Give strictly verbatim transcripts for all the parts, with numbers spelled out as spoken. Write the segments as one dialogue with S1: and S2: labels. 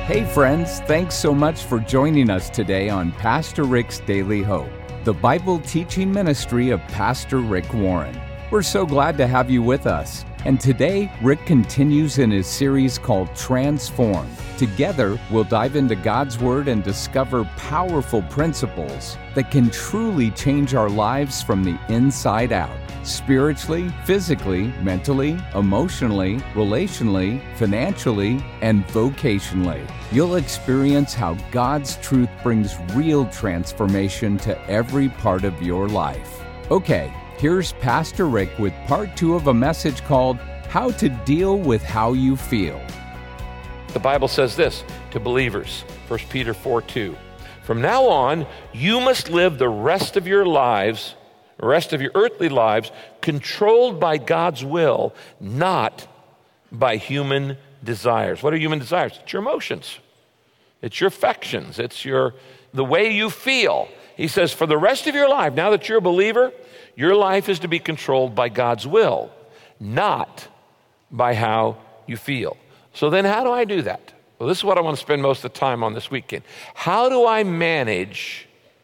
S1: Hey friends, thanks so much for joining us today on Pastor Rick's Daily Hope, the Bible teaching ministry of Pastor Rick Warren. We're so glad to have you with us. And today, Rick continues in his series called Transform. Together, we'll dive into God's Word and discover powerful principles that can truly change our lives from the inside out. Spiritually, physically, mentally, emotionally, relationally, financially, and vocationally. You'll experience how God's truth brings real transformation to every part of your life. Okay, here's Pastor Rick with part two of a message called How to Deal with How You Feel.
S2: The Bible says this to believers, First Peter four two. From now on, you must live the rest of your lives The rest of your earthly lives, controlled by God's will, not by human desires. What are human desires? It's your emotions. It's your affections. It's your the way you feel. He says, for the rest of your life, now that you're a believer, your life is to be controlled by God's will, not by how you feel. So then how do I do that? Well, this is what I want to spend most of the time on this weekend. How do I manage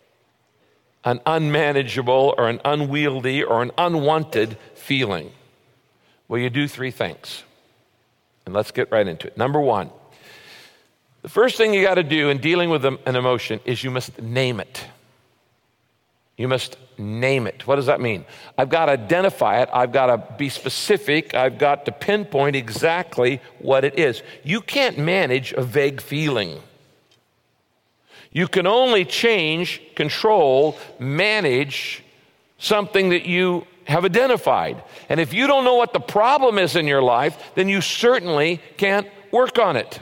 S2: an unmanageable or an unwieldy or an unwanted feeling? Well, you do three things. And let's get right into it. Number one, the first thing you got to do in dealing with an emotion is you must name it. You must name it. What does that mean? I've got to identify it. I've got to be specific. I've got to pinpoint exactly what it is. You can't manage a vague feeling. You can only change, control, manage something that you have identified. And if you don't know what the problem is in your life, then you certainly can't work on it.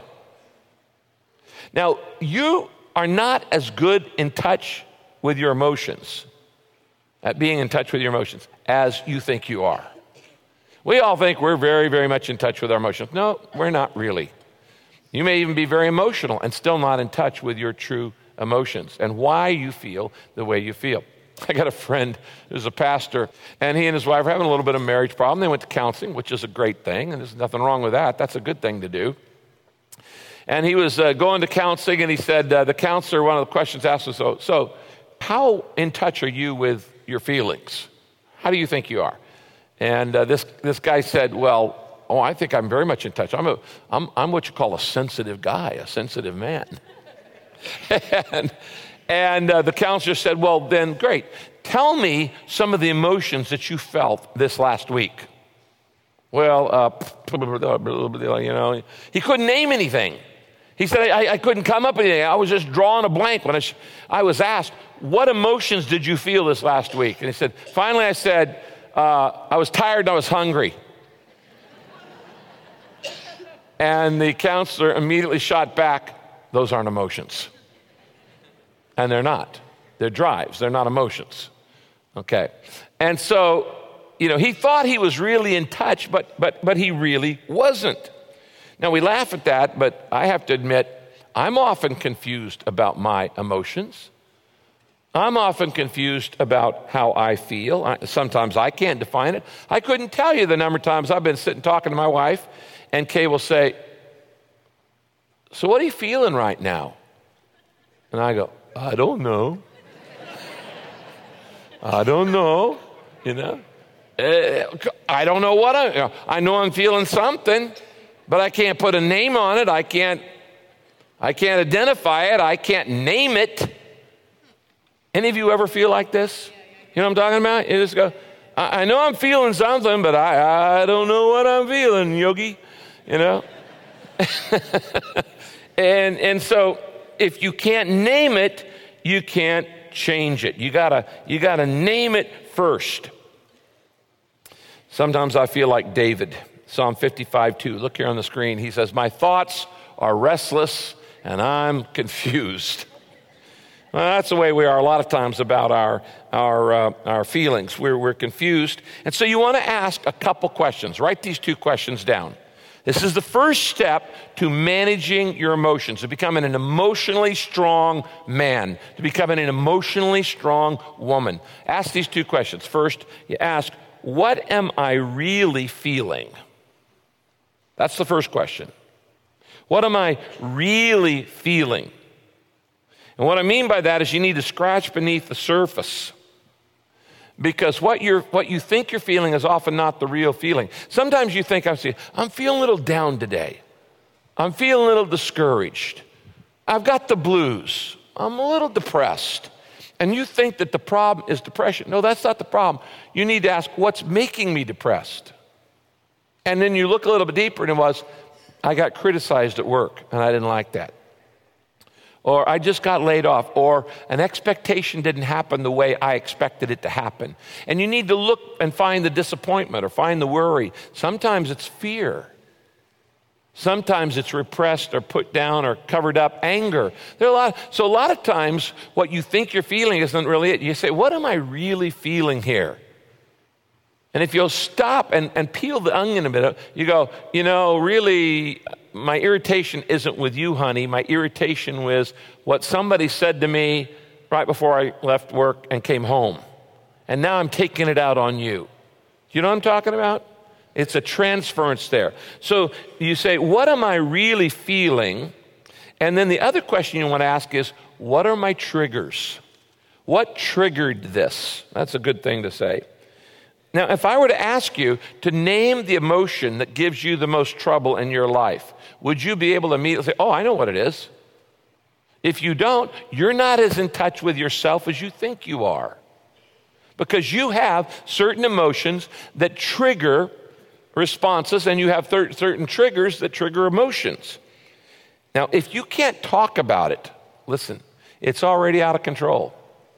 S2: Now, you are not as good in touch with your emotions, at being in touch with your emotions, as you think you are. We all think we're very, very much in touch with our emotions. No, we're not really. You may even be very emotional and still not in touch with your true emotions and why you feel the way you feel. I got a friend who's a pastor, and he and his wife are having a little bit of marriage problem. They went to counseling, which is a great thing, and there's nothing wrong with that. That's a good thing to do. And he was uh, going to counseling, and he said, uh, the counselor, one of the questions asked was, so, so how in touch are you with your feelings? How do you think you are? And uh, this this guy said, well, oh, I think I'm very much in touch. I'm, a, I'm, I'm what you call a sensitive guy, a sensitive man. and and uh, the counselor said, well, then great. Tell me some of the emotions that you felt this last week. Well, uh, you know, he couldn't name anything. He said, I, I couldn't come up with anything. I was just drawing a blank when I, sh- I was asked, what emotions did you feel this last week? And he said, finally I said, uh, I was tired and I was hungry. And the counselor immediately shot back, those aren't emotions. And they're not. They're drives. They're not emotions. Okay. And so, you know, he thought he was really in touch, but but but he really wasn't. Now, we laugh at that, but I have to admit, I'm often confused about my emotions. I'm often confused about how I feel. I, sometimes I can't define it. I couldn't tell you the number of times I've been sitting talking to my wife, and Kay will say, so what are you feeling right now? And I go, I don't know. I don't know, you know. Uh, I don't know what I, you know, I know I'm feeling something, but I can't put a name on it. I can't, I can't identify it. I can't name it. Any of you ever feel like this? You know what I'm talking about? You just go, I, I know I'm feeling something, but I, I don't know what I'm feeling, Yogi, you know. and and so if you can't name it, you can't change it. You gotta you gotta name it first. Sometimes I feel like David, Psalm fifty-five two. Look here on the screen. He says, my thoughts are restless and I'm confused. Well, that's the way we are a lot of times about our our uh, our feelings. We're we're confused, and so you want to ask a couple questions. Write these two questions down. This is the first step to managing your emotions, to becoming an emotionally strong man, to becoming an emotionally strong woman. Ask these two questions. First, you ask, what am I really feeling? That's the first question. What am I really feeling? And what I mean by that is you need to scratch beneath the surface. Because what you're, what you think you're feeling is often not the real feeling. Sometimes you think, I'm I'm feeling a little down today. I'm feeling a little discouraged. I've got the blues. I'm a little depressed. And you think that the problem is depression. No, that's not the problem. You need to ask, what's making me depressed? And then you look a little bit deeper and it was, I got criticized at work and I didn't like that. Or I just got laid off, or an expectation didn't happen the way I expected it to happen. And you need to look and find the disappointment or find the worry. Sometimes it's fear. Sometimes it's repressed or put down or covered up anger. There are a lot. So a lot of times what you think you're feeling isn't really it. You say, what am I really feeling here? And if you'll stop and, and peel the onion a bit, you go, you know, really, my irritation isn't with you, honey. My irritation was what somebody said to me right before I left work and came home. And now I'm taking it out on you. You know what I'm talking about? It's a transference there. So you say, what am I really feeling? And then the other question you want to ask is, what are my triggers? What triggered this? That's a good thing to say. Now, if I were to ask you to name the emotion that gives you the most trouble in your life, would you be able to immediately say, oh, I know what it is? If you don't, you're not as in touch with yourself as you think you are. Because you have certain emotions that trigger responses, and you have thir- certain triggers that trigger emotions. Now, if you can't talk about it, listen, it's already out of control.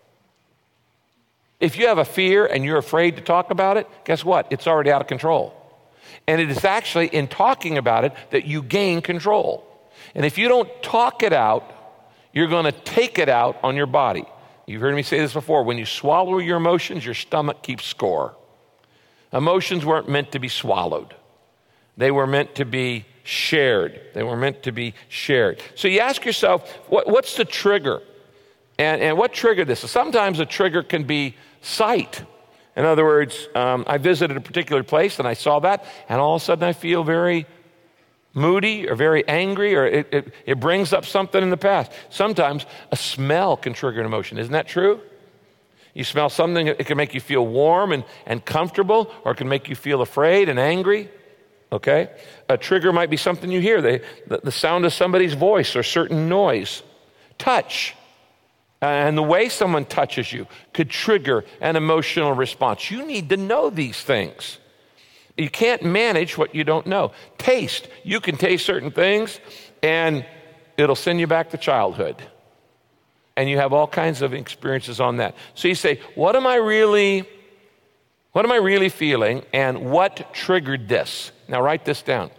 S2: If you have a fear and you're afraid to talk about it, guess what? It's already out of control. And it is actually in talking about it that you gain control. And if you don't talk it out, you're going to take it out on your body. You've heard me say this before. When you swallow your emotions, your stomach keeps score. Emotions weren't meant to be swallowed. They were meant to be shared. They were meant to be shared. So you ask yourself, what, what's the trigger? And, and what triggered this? Sometimes a trigger can be sight. In other words, um, I visited a particular place and I saw that, and all of a sudden I feel very moody or very angry, or it, it, it brings up something in the past. Sometimes a smell can trigger an emotion. Isn't that true? You smell something, it can make you feel warm and, and comfortable, or it can make you feel afraid and angry. Okay? A trigger might be something you hear, the, the, the sound of somebody's voice or certain noise. Touch. And the way someone touches you could trigger an emotional response. You need to know these things. You can't manage what you don't know. Taste. You can taste certain things, and it'll send you back to childhood. And you have all kinds of experiences on that. So you say, what am I really, what am I really feeling, and what triggered this? Now write this down.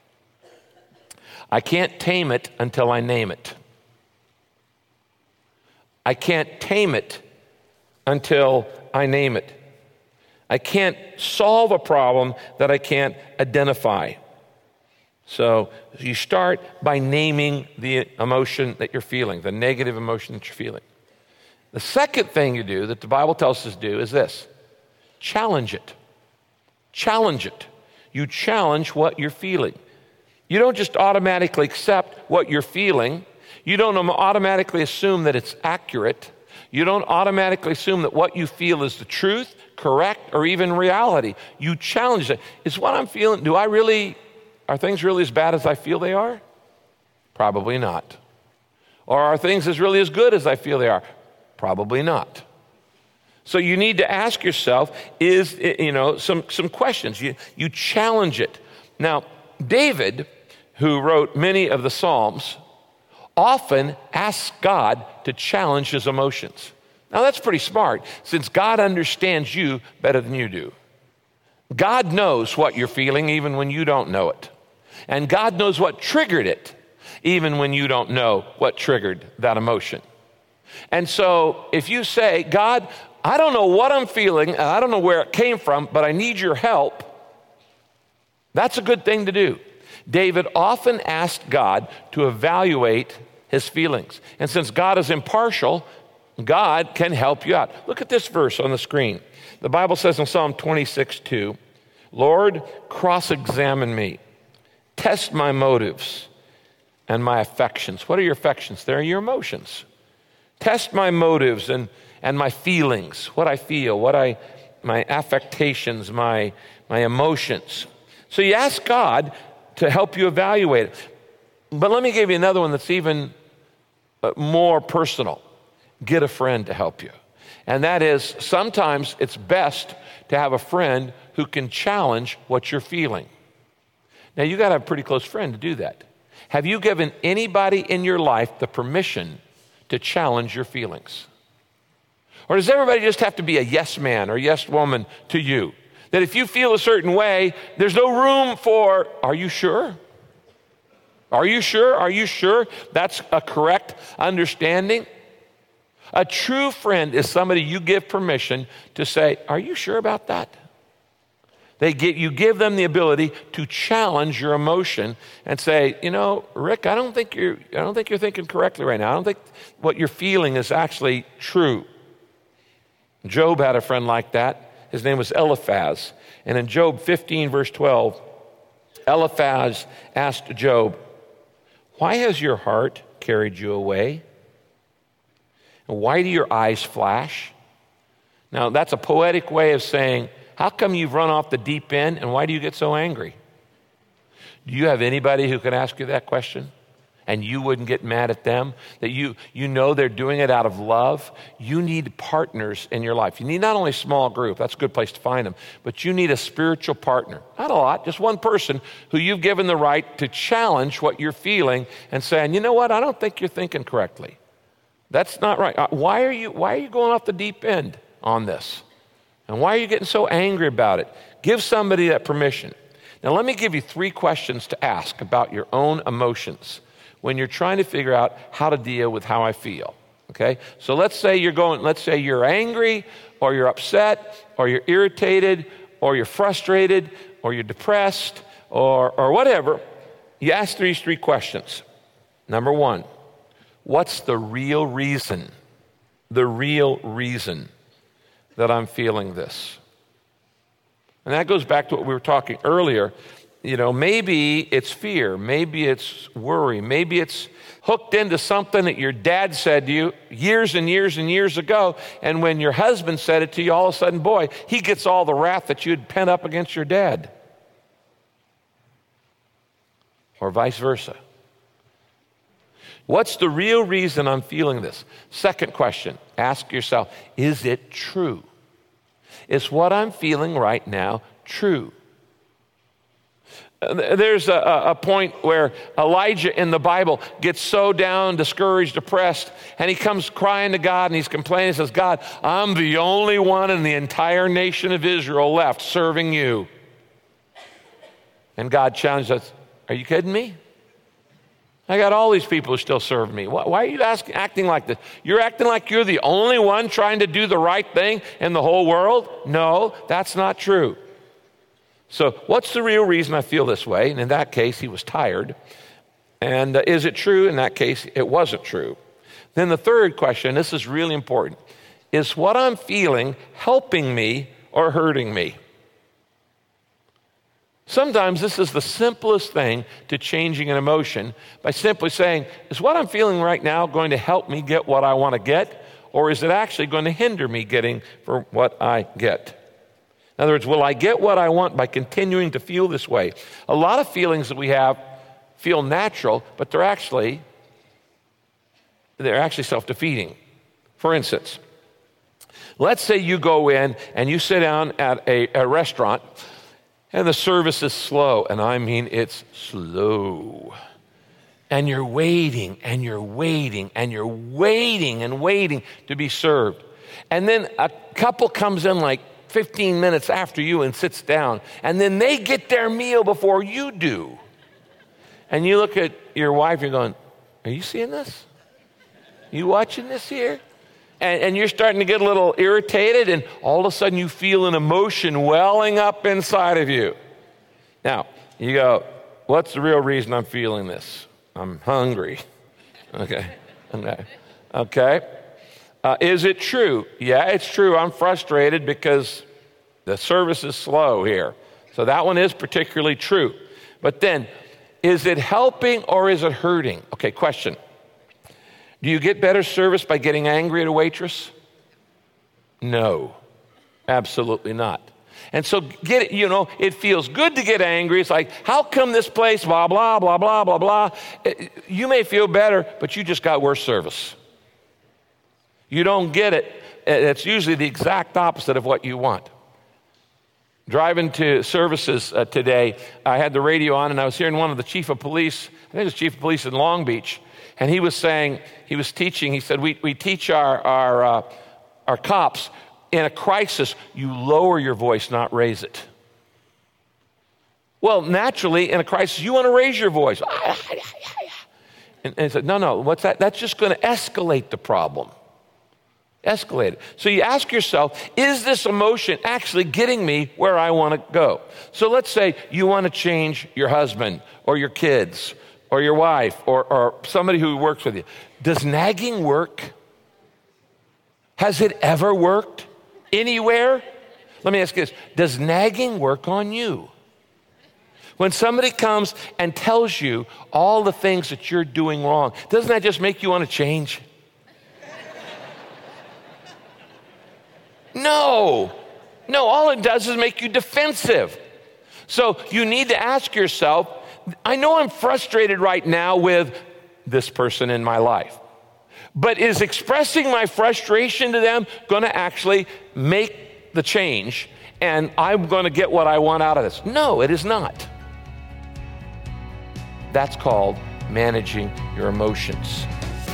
S2: I can't tame it until I name it. I can't tame it until I name it. I can't solve a problem that I can't identify. So you start by naming the emotion that you're feeling, the negative emotion that you're feeling. The second thing you do that the Bible tells us to do is this: challenge it. Challenge it. You challenge what you're feeling. You don't just automatically accept what you're feeling. You don't automatically assume that it's accurate. You don't automatically assume that what you feel is the truth, correct, or even reality. You challenge it. Is what I'm feeling, do I really, are things really as bad as I feel they are? Probably not. Or are things as really as good as I feel they are? Probably not. So you need to ask yourself, is, you know, some, some questions. You, you challenge it. Now, David, who wrote many of the Psalms, often asks God to challenge his emotions. Now that's pretty smart, since God understands you better than you do. God knows what you're feeling even when you don't know it. And God knows what triggered it even when you don't know what triggered that emotion. And so if you say, God, I don't know what I'm feeling, and I don't know where it came from, but I need your help, that's a good thing to do. David often asked God to evaluate his feelings. And since God is impartial, God can help you out. Look at this verse on the screen. The Bible says in Psalm twenty-six two, Lord, cross-examine me, test my motives, and my affections. What are your affections? They're your emotions. Test my motives and, and my feelings, what I feel, what I, my affectations, my, my emotions. So you ask God to help you evaluate it. But let me give you another one that's even more personal. Get a friend to help you. And that is, sometimes it's best to have a friend who can challenge what you're feeling. Now, you got to have a pretty close friend to do that. Have you given anybody in your life the permission to challenge your feelings? Or does everybody just have to be a yes man or yes woman to you? That if you feel a certain way, there's no room for, are you sure? Are you sure? Are you sure that's a correct understanding? A true friend is somebody you give permission to say, are you sure about that? They get, you give them the ability to challenge your emotion and say, you know, Rick, I don't think you're, I don't think you're thinking correctly right now. I don't think what you're feeling is actually true. Job had a friend like that. His name was Eliphaz. And in Job fifteen, verse twelve, Eliphaz asked Job, why has your heart carried you away? And why do your eyes flash? Now, that's a poetic way of saying, how come you've run off the deep end, and why do you get so angry? Do you have anybody who can ask you that question, and you wouldn't get mad at them? That you, you know they're doing it out of love? You need partners in your life. You need not only a small group, that's a good place to find them, but you need a spiritual partner. Not a lot, just one person who you've given the right to challenge what you're feeling and saying, you know what, I don't think you're thinking correctly. That's not right. Why are you, why are you going off the deep end on this? And why are you getting so angry about it? Give somebody that permission. Now, let me give you three questions to ask about your own emotions when you're trying to figure out how to deal with how I feel, okay? So let's say you're going, let's say you're angry, or you're upset, or you're irritated, or you're frustrated, or you're depressed, or, or whatever. You ask these three questions. Number one, what's the real reason, the real reason that I'm feeling this? And that goes back to what we were talking earlier. You know, maybe it's fear, maybe it's worry, maybe it's hooked into something that your dad said to you years and years and years ago, and when your husband said it to you, all of a sudden, boy, he gets all the wrath that you'd pent up against your dad. Or vice versa. What's the real reason I'm feeling this? Second question, ask yourself, is it true? Is what I'm feeling right now true? There's a, a point where Elijah in the Bible gets so down, discouraged, depressed, and he comes crying to God and he's complaining. He says, God, I'm the only one in the entire nation of Israel left serving you. And God challenged us, are you kidding me? I got all these people who still serve me. Why, why are you asking, acting like this? You're acting like you're the only one trying to do the right thing in the whole world? No, that's not true. So what's the real reason I feel this way? And in that case, he was tired. And uh, is it true? In that case, it wasn't true. Then the third question, this is really important, is what I'm feeling helping me or hurting me? Sometimes this is the simplest thing to changing an emotion by simply saying, is what I'm feeling right now going to help me get what I want to get, or is it actually going to hinder me getting for what I get? In other words, will I get what I want by continuing to feel this way? A lot of feelings that we have feel natural, but they're actually, they're actually self-defeating. For instance, let's say you go in and you sit down at a, a restaurant and the service is slow, and I mean it's slow. And you're waiting, and you're waiting, and you're waiting and waiting to be served. And then a couple comes in like fifteen minutes after you and sits down, and then they get their meal before you do. And you look at your wife, you're going, are you seeing this? You watching this here? And, and you're starting to get a little irritated, and all of a sudden you feel an emotion welling up inside of you. Now, you go, what's the real reason I'm feeling this? I'm hungry. Okay. Okay. Okay. Uh, is it true? Yeah, it's true. I'm frustrated because the service is slow here. So that one is particularly true. But then, Is it helping or is it hurting? Okay, question. Do you get better service by getting angry at a waitress? No, absolutely not. And so, get it, you know, it feels good to get angry. It's like, how come this place, blah, blah, blah, blah, blah, blah. You may feel better, but you just got worse service. You don't get it. It's usually the exact opposite of what you want. Driving to services uh, today, I had the radio on, and I was hearing one of the chief of police, I think it was chief of police in Long Beach, and he was saying, he was teaching, he said, we, we teach our, our, uh, our cops, in a crisis, you lower your voice, not raise it. Well, naturally, in a crisis, you want to raise your voice. And, and he said, no, no, what's that? That's just going to escalate the problem. Escalate it. So you ask yourself, is this emotion actually getting me where I want to go? So let's say you want to change your husband or your kids or your wife or, or somebody who works with you. Does nagging work? Has it ever worked? Anywhere? Let me ask you this. Does nagging work on you? When somebody comes and tells you all the things that you're doing wrong, doesn't that just make you want to change? No. No, all it does is make you defensive. So you need to ask yourself, I know I'm frustrated right now with this person in my life. But is expressing my frustration to them going to actually make the change and I'm going to get what I want out of this? No, it is not. That's called managing your emotions.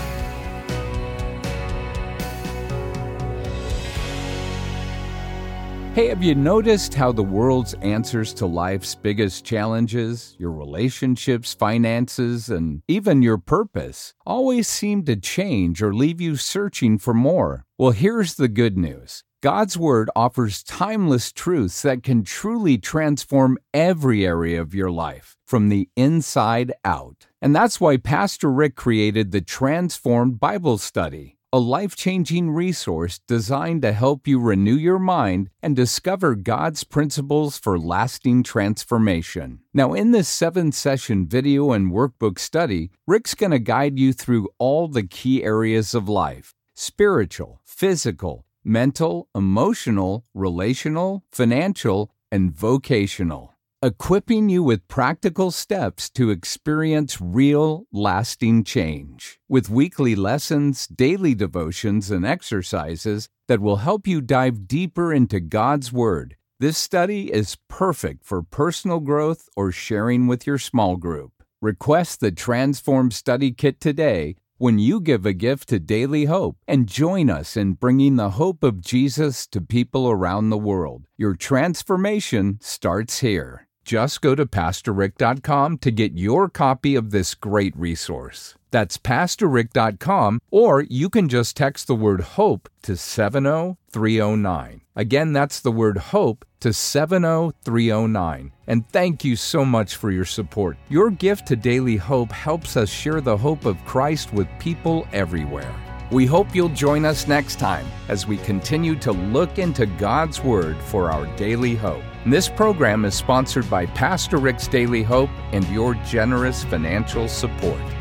S1: Hey, have you noticed how the world's answers to life's biggest challenges, your relationships, finances, and even your purpose, always seem to change or leave you searching for more? Well, here's the good news. God's Word offers timeless truths that can truly transform every area of your life, from the inside out. And that's why Pastor Rick created the Transformed Bible Study, a life-changing resource designed to help you renew your mind and discover God's principles for lasting transformation. Now, in this seven-session video and workbook study, Rick's going to guide you through all the key areas of life: spiritual, physical, mental, emotional, relational, financial, and vocational, equipping you with practical steps to experience real, lasting change. With weekly lessons, daily devotions, and exercises that will help you dive deeper into God's Word, this study is perfect for personal growth or sharing with your small group. Request the Transform Study Kit today when you give a gift to Daily Hope and join us in bringing the hope of Jesus to people around the world. Your transformation starts here. Just go to pastor rick dot com to get your copy of this great resource. That's pastor rick dot com, or you can just text the word HOPE to seven oh three oh nine. Again, that's the word HOPE to seven oh three oh nine. And thank you so much for your support. Your gift to Daily Hope helps us share the hope of Christ with people everywhere. We hope you'll join us next time as we continue to look into God's Word for our daily hope. This program is sponsored by Pastor Rick's Daily Hope and your generous financial support.